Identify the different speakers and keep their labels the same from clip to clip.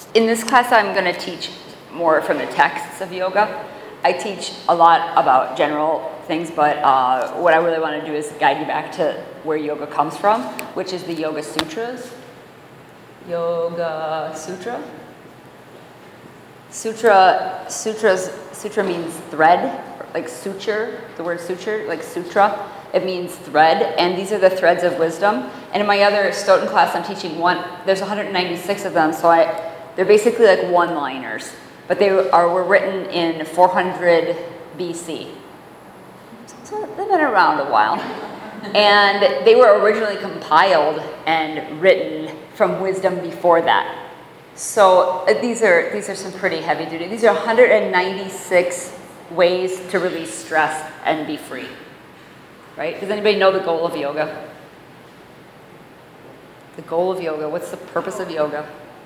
Speaker 1: In this class, I'm going to teach more from the texts of yoga. I teach a lot about general things, but what I really want to do is guide you back to where yoga comes from, which is the Yoga Sutras. Yoga Sutra. Sutra means thread, like suture, the word suture, like sutra. It means thread, and these are the threads of wisdom. And in my other Stoughton class, I'm teaching one, there's 196 of them, so they're basically like one-liners, but were written in 400 BC. So they've been around a while. And they were originally compiled and written from wisdom before that. So these are some pretty heavy duty. These are 196 ways to release stress and be free. Right? Does anybody know the goal of yoga? The goal of yoga, what's the purpose of yoga?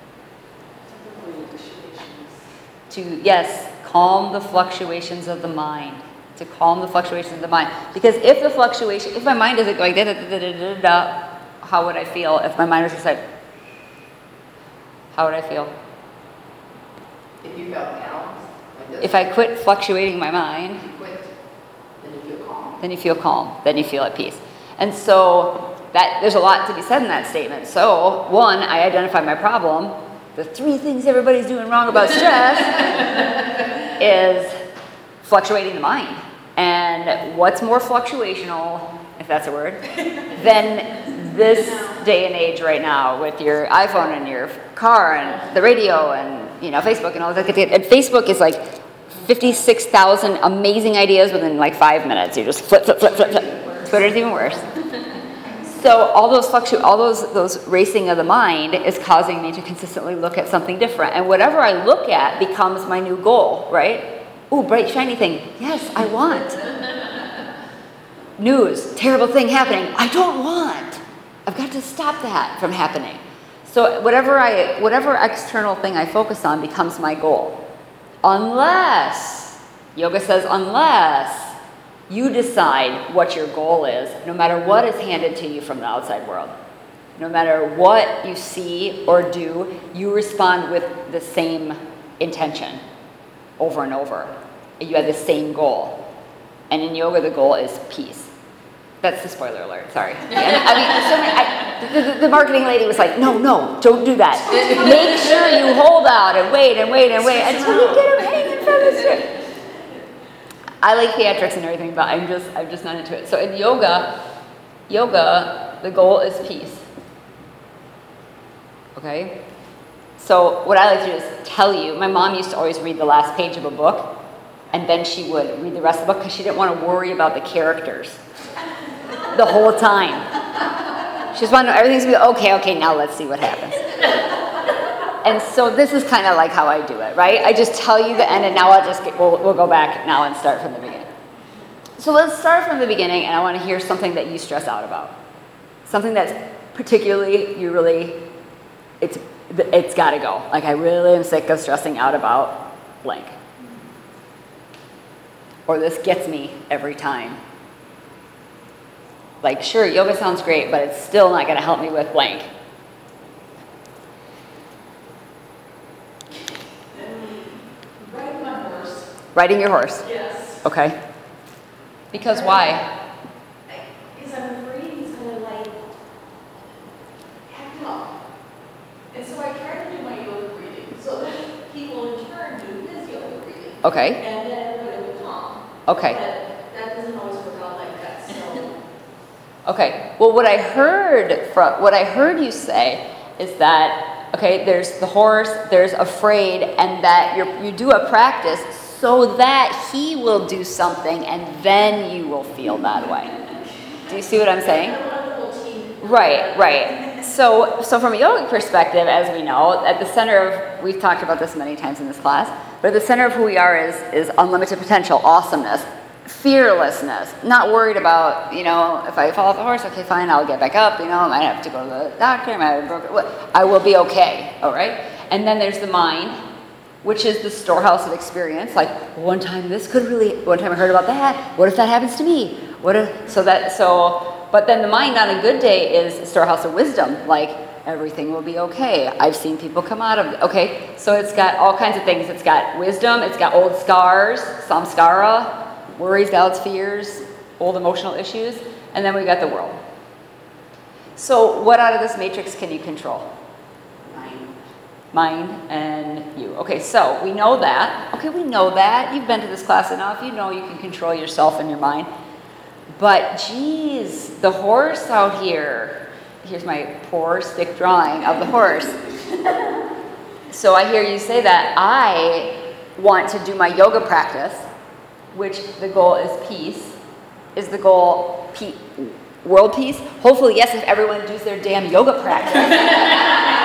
Speaker 1: To, yes, calm the fluctuations of the mind. To calm the fluctuations of the mind. Because if my mind isn't going da-da-da-da-da-da, how would I feel if my mind was just like, how would I feel?
Speaker 2: If you felt balanced, like this.
Speaker 1: If I quit fluctuating my mind,
Speaker 2: then you feel calm.
Speaker 1: Then you feel calm. Then you feel at peace. And so there's a lot to be said in that statement. So, one, I identify my problem. The 3 things everybody's doing wrong about stress is fluctuating the mind. And what's more fluctuational, if that's a word, than this day and age right now with your iPhone and your car and the radio and Facebook and all that. And Facebook is like 56,000 amazing ideas within like 5 minutes. You just flip. Twitter's even worse. So all those racing of the mind is causing me to consistently look at something different. And whatever I look at becomes my new goal, right? Ooh, bright, shiny thing. Yes, I want. News, terrible thing happening. I don't want. I've got to stop that from happening. So whatever external thing I focus on becomes my goal. Unless, yoga says unless, you decide what your goal is, no matter what is handed to you from the outside world. No matter what you see or do, you respond with the same intention over and over. You have the same goal. And in yoga, the goal is peace. That's the spoiler alert, sorry. The marketing lady was like, no, don't do that. Make sure you hold out and wait until you get them hanging from the strip. I like theatrics and everything, but I'm just not into it. So in yoga, the goal is peace. Okay? So what I like to do is tell you, my mom used to always read the last page of a book, and then she would read the rest of the book because she didn't want to worry about the characters the whole time. She just wanted to know everything's going to be okay, now let's see what happens. And so this is kind of like how I do it, right? I just tell you the end, and now we'll go back now and start from the beginning. So let's start from the beginning, and I want to hear something that you stress out about. Something that's particularly, it's got to go. Like, I really am sick of stressing out about blank. Or this gets me every time. Like, sure, yoga sounds great, but it's still not going to help me with blank.
Speaker 3: Riding my horse.
Speaker 1: Riding your horse?
Speaker 3: Yes.
Speaker 1: Okay. Because why?
Speaker 3: Because I'm afraid he's going to, act up. And so I try to do my yoga breathing so that he will in turn do his yoga breathing.
Speaker 1: Okay.
Speaker 3: And then everybody will calm.
Speaker 1: Okay.
Speaker 3: But that doesn't always work out like that, so.
Speaker 1: Okay. Well, what I heard you say is that, okay, there's the horse, there's afraid, and that you do a practice so that he will do something, and then you will feel that way. Do you see what I'm saying? Right. So from a yogic perspective, as we know, at the center of, we've talked about this many times in this class, but at the center of who we are is unlimited potential, awesomeness, fearlessness, not worried about, if I fall off the horse, okay, fine, I'll get back up, I might have to go to the doctor, I will be okay, all right? And then there's the mind, which is the storehouse of experience. Like, one time I heard about that, what if that happens to me? But then the mind on a good day is a storehouse of wisdom. Like, everything will be okay. I've seen people come out of it. Okay, so it's got all kinds of things. It's got wisdom, it's got old scars, samskara, worries, doubts, fears, old emotional issues, and then we got the world. So what out of this matrix can you control? Mind and you. Okay, so we know that. Okay, we know that. You've been to this class enough. You know you can control yourself and your mind. But geez, the horse out here. Here's my poor stick drawing of the horse. So I hear you say that. I want to do my yoga practice, which the goal is peace. Is the goal world peace? Hopefully, yes, if everyone does their damn yoga practice.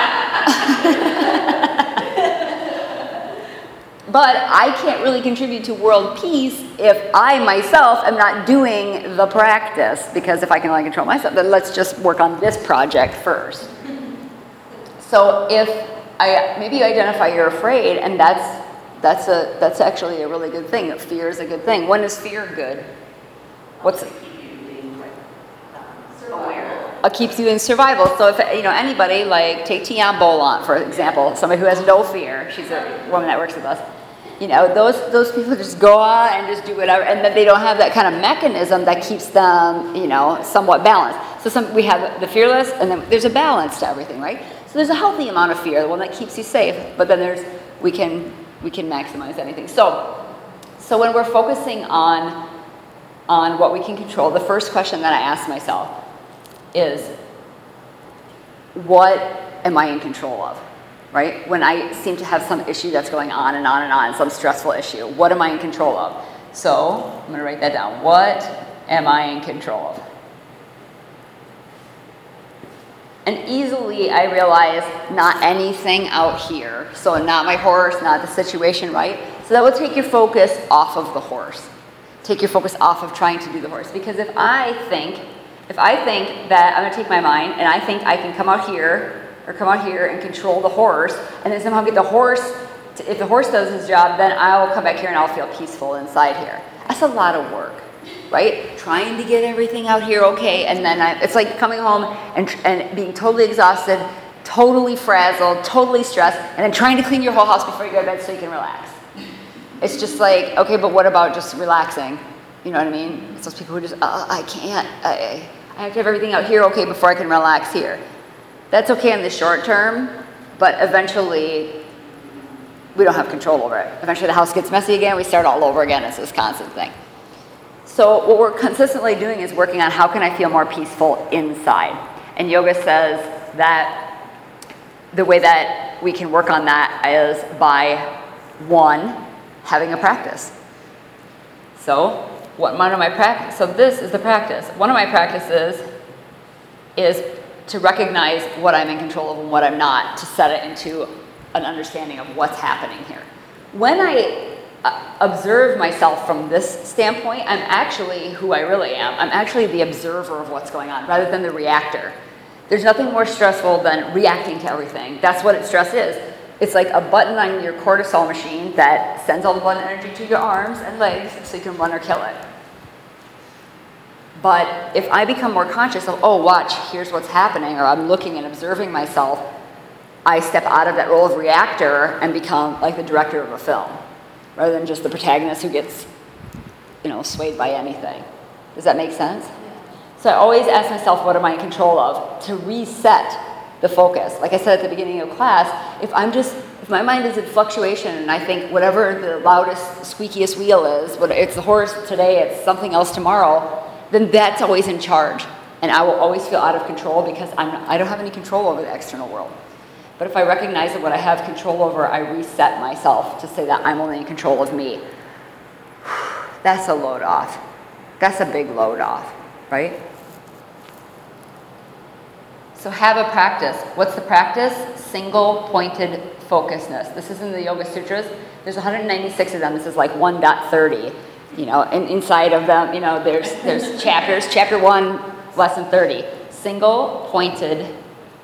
Speaker 1: But I can't really contribute to world peace if I myself am not doing the practice, because if I can only control myself, then let's just work on this project first. So if maybe you identify you're afraid, and that's actually a really good thing. Fear is a good thing. When is fear good? What's it? Keeps you in survival. So if anybody, like take Tian Bolant for example, somebody who has no fear. She's a woman that works with us. Those people just go out and just do whatever, and then they don't have that kind of mechanism that keeps them, somewhat balanced. So we have the fearless, and then there's a balance to everything, right? So there's a healthy amount of fear, the one that keeps you safe, but then we can maximize anything. So when we're focusing on what we can control, the first question that I ask myself is, what am I in control of? Right? When I seem to have some issue that's going on and on and on, some stressful issue, what am I in control of? So I'm going to write that down. What am I in control of? And easily I realize not anything out here. So not my horse, not the situation, right? So that will take your focus off of the horse. Take your focus off of trying to do the horse. Because if I think that I'm going to take my mind and I think I can come out here and control the horse, and then somehow get the horse, if the horse does his job, then I'll come back here and I'll feel peaceful inside here. That's a lot of work, right? Trying to get everything out here okay, and then it's like coming home and being totally exhausted, totally frazzled, totally stressed, and then trying to clean your whole house before you go to bed so you can relax. It's just like, okay, but what about just relaxing? You know what I mean? It's those people who just, I can't, I have to have everything out here okay before I can relax here. That's okay in the short term, but eventually we don't have control over it. Eventually the house gets messy again, we start all over again. It's this constant thing. So what we're consistently doing is working on how can I feel more peaceful inside. And yoga says that the way that we can work on that is by, one, having a practice. So this is the practice. One of my practices is to recognize what I'm in control of and what I'm not, to set it into an understanding of what's happening here. When I observe myself from this standpoint, I'm actually who I really am. I'm actually the observer of what's going on rather than the reactor. There's nothing more stressful than reacting to everything. That's what stress is. It's like a button on your cortisol machine that sends all the blood energy to your arms and legs so you can run or kill it. But if I become more conscious of, oh, watch, here's what's happening, or I'm looking and observing myself, I step out of that role of reactor and become like the director of a film, rather than just the protagonist who gets, swayed by anything. Does that make sense? So I always ask myself, what am I in control of? To reset the focus. Like I said at the beginning of class, if my mind is in fluctuation and I think whatever the loudest, squeakiest wheel is, whether it's the horse today, it's something else tomorrow, then that's always in charge. And I will always feel out of control because I don't have any control over the external world. But if I recognize that what I have control over, I reset myself to say that I'm only in control of me. That's a load off. That's a big load off, right? So have a practice. What's the practice? Single-pointed focusedness. This is in the Yoga Sutras. There's 196 of them. This is like 1.30. And inside of them, there's chapters. Chapter 1, lesson 30. Single-pointed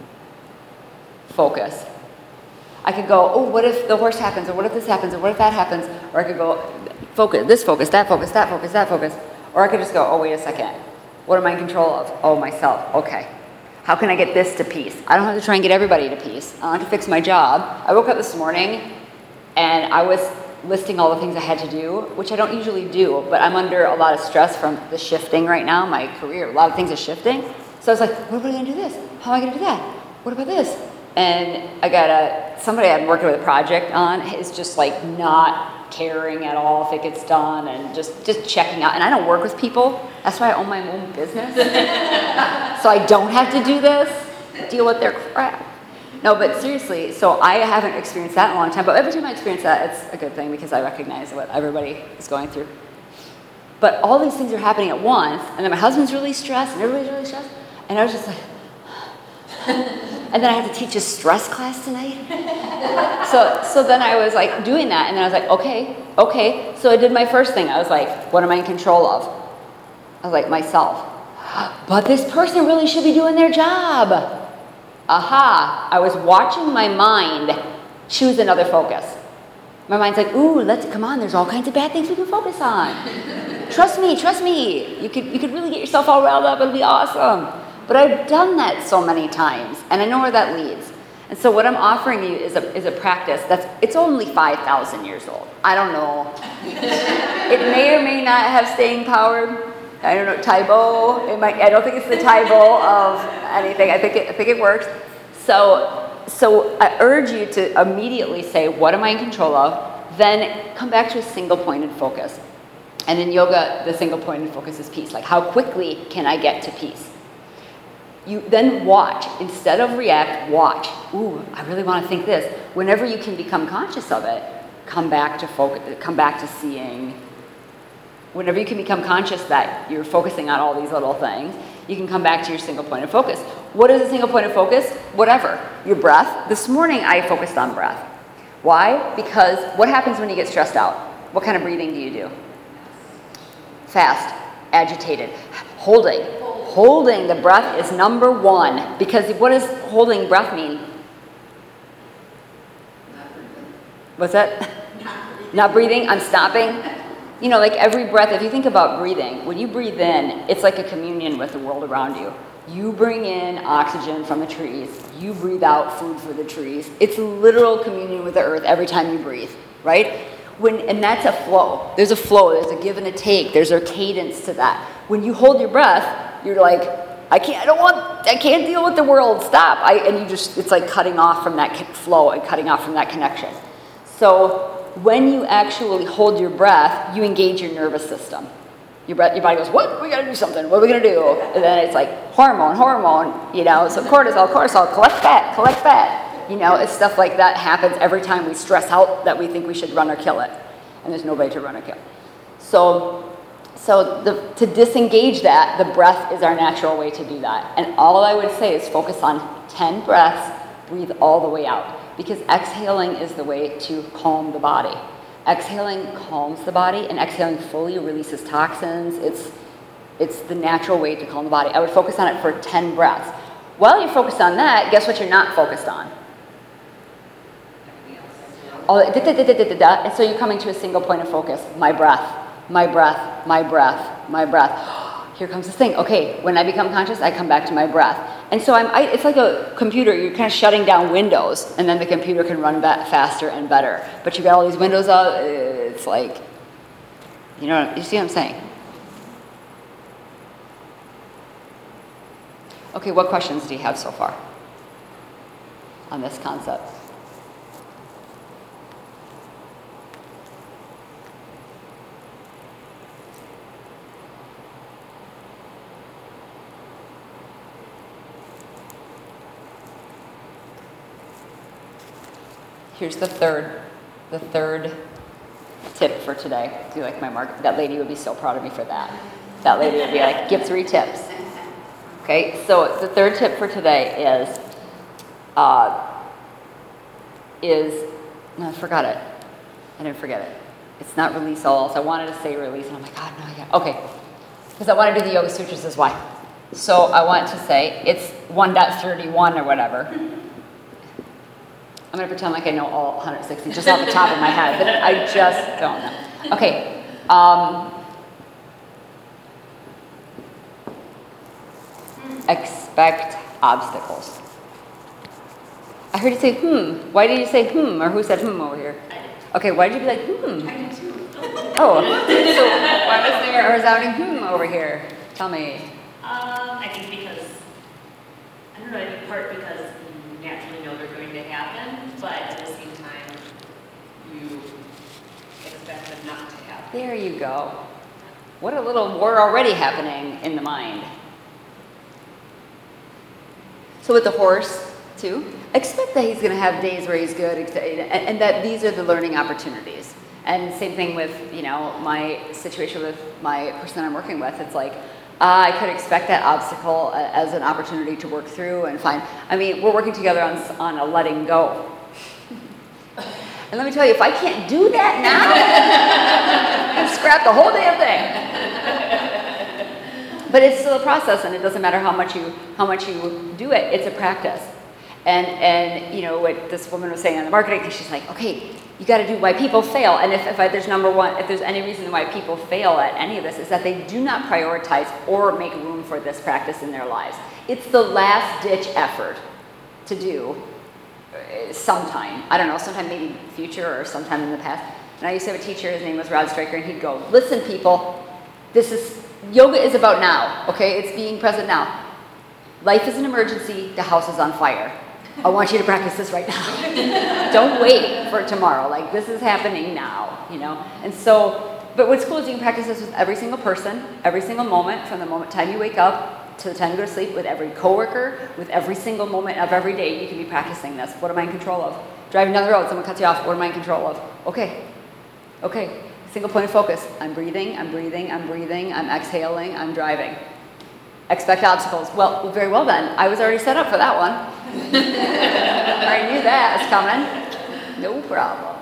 Speaker 1: focus. I could go, oh, what if the horse happens, or what if this happens, or what if that happens? Or I could go, focus, this focus, that focus, that focus, that focus. Or I could just go, oh, wait a second. What am I in control of? Oh, myself. Okay. How can I get this to peace? I don't have to try and get everybody to peace. I don't have to fix my job. I woke up this morning and I was listing all the things I had to do, which I don't usually do, but I'm under a lot of stress from the shifting right now, my career. A lot of things are shifting. So I was like, what am I going to do this? How am I going to do that? What about this? And I got somebody I'm working with a project on is just like not caring at all if it gets done and just checking out. And I don't work with people. That's why I own my own business. So I don't have to do this, deal with their crap. No, but seriously, so I haven't experienced that in a long time, but every time I experience that, it's a good thing because I recognize what everybody is going through. But all these things are happening at once, and then my husband's really stressed, and everybody's really stressed, and I was just like, and then I had to teach a stress class tonight. So then I was like doing that, and then I was like, okay. So I did my first thing. I was like, what am I in control of? I was like, myself. But this person really should be doing their job. Aha, I was watching my mind choose another focus. My mind's like, ooh, come on, there's all kinds of bad things we can focus on. Trust me. You could really get yourself all riled up, it'll be awesome. But I've done that so many times, and I know where that leads. And so what I'm offering you is a practice it's only 5,000 years old. I don't know. It may or may not have staying power. I don't know, Taibo. I don't think it's the Taibo of anything. I think it works. So I urge you to immediately say, what am I in control of? Then come back to a single pointed focus. And in yoga, the single pointed focus is peace. Like, how quickly can I get to peace? You then watch. Instead of react, watch. Ooh, I really want to think this. Whenever you can become conscious of it, come back to focus. Come back to seeing. Whenever you can become conscious that you're focusing on all these little things, you can come back to your single point of focus. What is a single point of focus? Whatever. Your breath. This morning I focused on breath. Why? Because what happens when you get stressed out? What kind of breathing do you do? Fast, agitated, holding. Holding the breath is number one. Because what does holding breath mean? What's that? Not breathing. I'm stopping. You know, like every breath, if you think about breathing, when you breathe in, it's like a communion with the world around you. You bring in oxygen from the trees. You breathe out food for the trees. It's literal communion with the earth every time you breathe, right? And that's a flow. There's a flow. There's a give and a take. There's a cadence to that. When you hold your breath, you're like, I can't deal with the world. Stop. It's like cutting off from that flow and cutting off from that connection. So when you actually hold your breath, you engage your nervous system. Your body goes, what? We got to do something. What are we going to do? And then it's like hormone, so cortisol, collect fat. It's stuff like that happens every time we stress out that we think we should run or kill it. And there's nobody to run or kill. So to disengage that, the breath is our natural way to do that. And all I would say is focus on 10 breaths, breathe all the way out. Because exhaling is the way to calm the body. Exhaling calms the body, and exhaling fully releases toxins. It's the natural way to calm the body. I would focus on it for 10 breaths. While you're focused on that, guess what you're not focused on? And so you're coming to a single point of focus. My breath. Here comes this thing. Okay, when I become conscious, I come back to my breath. And so it's like a computer. You're kind of shutting down Windows, and then the computer can run faster and better. But you got all these windows up. It's like, you see what I'm saying? Okay, what questions do you have so far on this concept? Here's the third tip for today. Do you like my mark? That lady would be so proud of me for that. That lady would be like, give 3 tips. Okay, so the third tip for today is no, I forgot it. I didn't forget it. It's not release all. So I wanted to say release, and I'm like, God, no, yeah. Okay, because I want to do the Yoga Sutras as why. So I want to say it's 1.31 or whatever. I'm going to pretend like I know all 160 just off the top of my head, but I just don't know. Okay. Expect obstacles? I heard you say, Why did you say, Or who said, over here?
Speaker 3: I did.
Speaker 1: Okay, why did you be like,
Speaker 3: I did too.
Speaker 1: Oh, so why was there a resounding over here? Tell me.
Speaker 4: I think because, I don't know, I think part because you naturally know they're going to happen, but at the same time, you expect them not to happen.
Speaker 1: There you go. What a little war already happening in the mind. So with the horse, too, expect that he's going to have days where he's good, and that these are the learning opportunities. And same thing with, my situation with my person I'm working with. It's like, I could expect that obstacle as an opportunity to work through and find. We're working together on a letting go. And let me tell you, if I can't do that now, I'll scrap the whole damn thing. But it's still a process, and it doesn't matter how much you do it. It's a practice. And what this woman was saying on the marketing thing, she's like, okay, you got to do why people fail. And if there's number one, if there's any reason why people fail at any of this, is that they do not prioritize or make room for this practice in their lives. It's the last ditch effort to do sometime. I don't know, sometime maybe future or sometime in the past. And I used to have a teacher, his name was Rod Stryker, and he'd go, listen people, yoga is about now, okay? It's being present now. Life is an emergency, the house is on fire. I want you to practice this right now. Don't wait for tomorrow. Like, this is happening now, And so, but what's cool is you can practice this with every single person, every single moment, from the time you wake up to the time you go to sleep, with every coworker, with every single moment of every day, you can be practicing this. What am I in control of? Driving down the road, someone cuts you off. What am I in control of? Okay. Single point of focus. I'm breathing, I'm exhaling, I'm driving. Expect obstacles. Well, very well then. I was already set up for that one. I knew that was coming. No problem.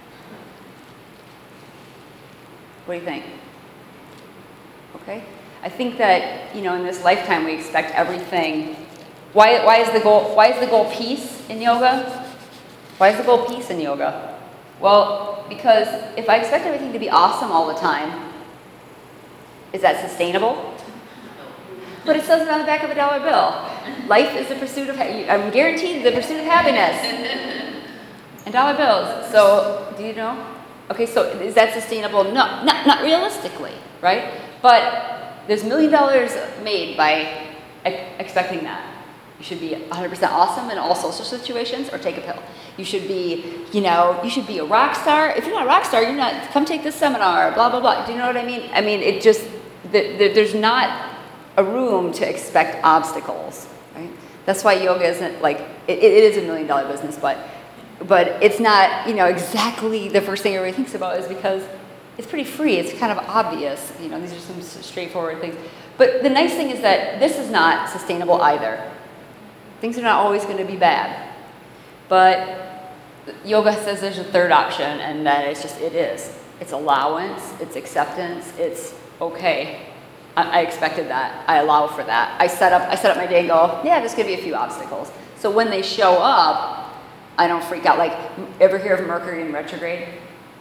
Speaker 1: What do you think? Okay. I think that, in this lifetime we expect everything. Why is the goal peace in yoga? Why is the goal peace in yoga? Well, because if I expect everything to be awesome all the time, is that sustainable? But it says it on the back of a dollar bill. Life is the pursuit of, I'm guaranteed the pursuit of happiness. And dollar bills. So, do you know? Okay, so is that sustainable? No, not realistically, right? But there's $1 million made by expecting that. You should be 100% awesome in all social situations, or take a pill. You should be, you should be a rock star. If you're not a rock star, come take this seminar, blah, blah, blah. Do you know what I mean? it just, there's not a room to expect obstacles, right? That's why yoga isn't like, it is $1 million business, but it's not, exactly the first thing everybody thinks about, is because it's pretty free. It's kind of obvious. These are some straightforward things. But the nice thing is that this is not sustainable either. Things are not always going to be bad. But yoga says there's a third option, and that it is. It's allowance, it's acceptance, it's okay. I expected that. I allow for that. I set up my day and go, yeah, there's going to be a few obstacles. So when they show up, I don't freak out. Like, ever hear of Mercury in retrograde?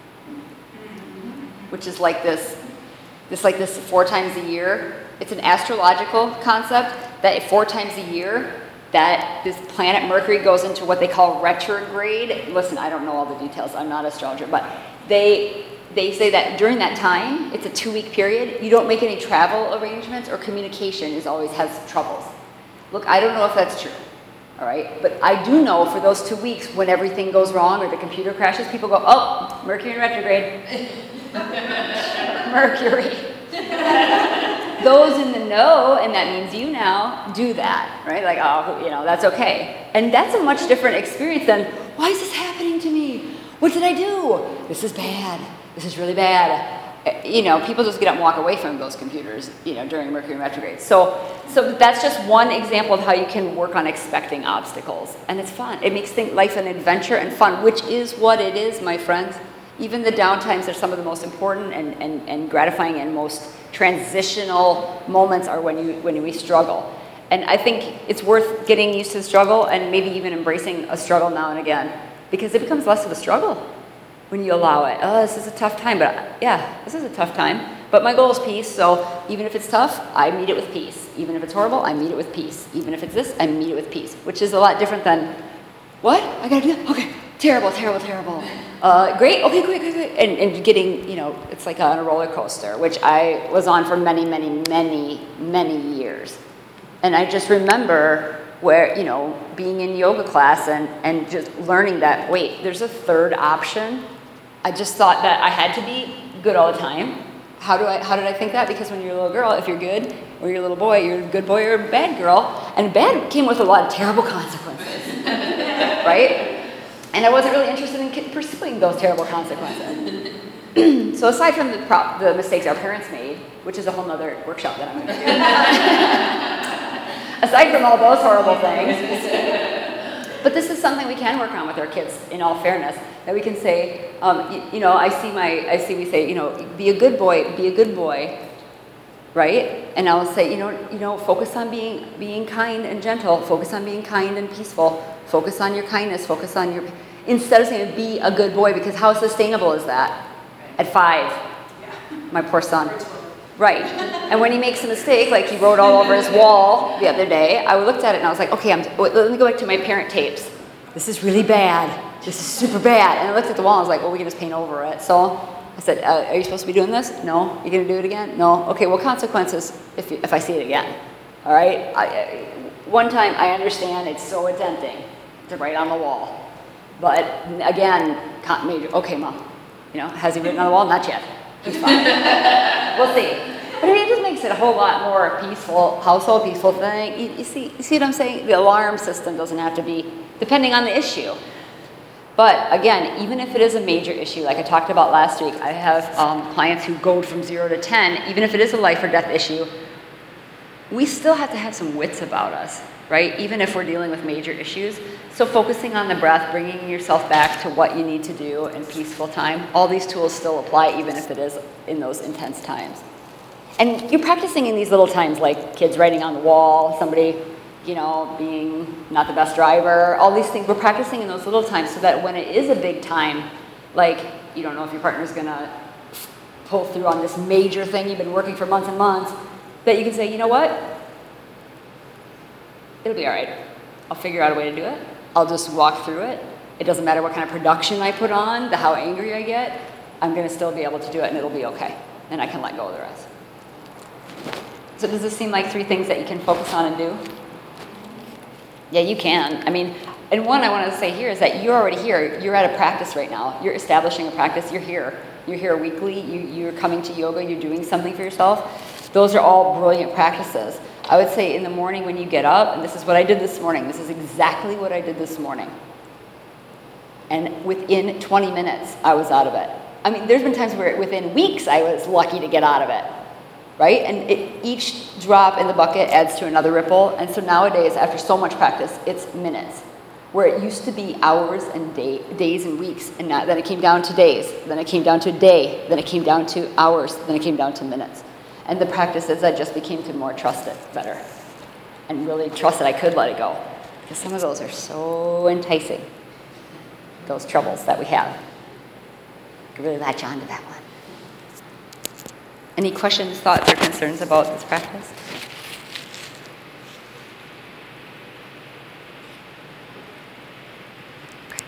Speaker 1: Which is like this 4 times a year. It's an astrological concept that 4 times a year that this planet Mercury goes into what they call retrograde. Listen, I don't know all the details. I'm not an astrologer, but they say that during that time, it's a 2-week period, you don't make any travel arrangements, or communication always has troubles. Look, I don't know if that's true, all right? But I do know for those 2 weeks, when everything goes wrong or the computer crashes, people go, oh, Mercury in retrograde. Mercury. Those in the know, and that means you now, do that, right? Like, oh, that's okay. And that's a much different experience than, why is this happening to me? What did I do? This is bad. This is really bad. People just get up and walk away from those computers, during Mercury retrograde. So that's just one example of how you can work on expecting obstacles. And it's fun. It makes life an adventure and fun, which is what it is, my friends. Even the downtimes are some of the most important and gratifying and most transitional moments are when we struggle. And I think it's worth getting used to the struggle, and maybe even embracing a struggle now and again, because it becomes less of a struggle when you allow it. Oh, this is a tough time, but yeah, this is a tough time. But my goal is peace, so even if it's tough, I meet it with peace. Even if it's horrible, I meet it with peace. Even if it's this, I meet it with peace, which is a lot different than, what? I gotta do that? Okay, terrible, terrible, terrible. Great, okay, great, great, great. And getting, it's like on a roller coaster, which I was on for many, many, many, many years. And I just remember where, being in yoga class and just learning that, wait, there's a third option. I just thought that I had to be good all the time. How did I think that? Because when you're a little girl, if you're good, or you're a little boy, you're a good boy or a bad girl. And bad came with a lot of terrible consequences, right? And I wasn't really interested in pursuing those terrible consequences. So aside from the mistakes our parents made, which is a whole nother workshop that I'm going to do. Aside from all those horrible things, but this is something we can work on with our kids, in all fairness, that we can say, we say, be a good boy, right? And I'll say, focus on being kind and gentle, focus on being kind and peaceful, focus on your kindness, focus on your, instead of saying be a good boy, because how sustainable is that at 5? My poor son. Right. And when he makes a mistake, like he wrote all over his wall the other day, I looked at it and I was like, okay, let me go back to my parent tapes. This is really bad. This is super bad. And I looked at the wall and I was like, well, we can just paint over it. So I said, are you supposed to be doing this? No. You going to do it again? No. Okay, well, consequences if I see it again. All right? One time, I understand it's so tempting to write on the wall. But again, okay, Mom. Has he written on the wall? Not yet. He's fine. We'll see. But it just makes it a whole lot more peaceful, household peaceful thing. You see what I'm saying? The alarm system doesn't have to be, depending on the issue. But again, even if it is a major issue, like I talked about last week, I have clients who go from 0 to 10, even if it is a life or death issue, we still have to have some wits about us, right? Even if we're dealing with major issues. So focusing on the breath, bringing yourself back to what you need to do in peaceful time, all these tools still apply even if it is in those intense times. And you're practicing in these little times, like kids writing on the wall, somebody, being not the best driver, all these things. We're practicing in those little times so that when it is a big time, like you don't know if your partner's gonna pull through on this major thing you've been working for months and months, that you can say, you know what? It'll be all right. I'll figure out a way to do it. I'll just walk through it. It doesn't matter what kind of production I put on, how angry I get, I'm gonna still be able to do it and it'll be okay. And I can let go of the rest. So does this seem like 3 things that you can focus on and do? Yeah, you can. And one I want to say here is that you're already here. You're at a practice right now. You're establishing a practice. You're here. You're here weekly. You're coming to yoga. You're doing something for yourself. Those are all brilliant practices. I would say in the morning when you get up, and this is what I did this morning. This is exactly what I did this morning. And within 20 minutes, I was out of it. There's been times where within weeks, I was lucky to get out of it. Right? And each drop in the bucket adds to another ripple. And so nowadays, after so much practice, it's minutes. Where it used to be hours and days and weeks. And then it came down to days. Then it came down to a day. Then it came down to hours. Then it came down to minutes. And the practices, I just became to more trust it better. And really trust that I could let it go. Because some of those are so enticing. Those troubles that we have. I could really latch on to that one. Any questions, thoughts, or concerns about this practice?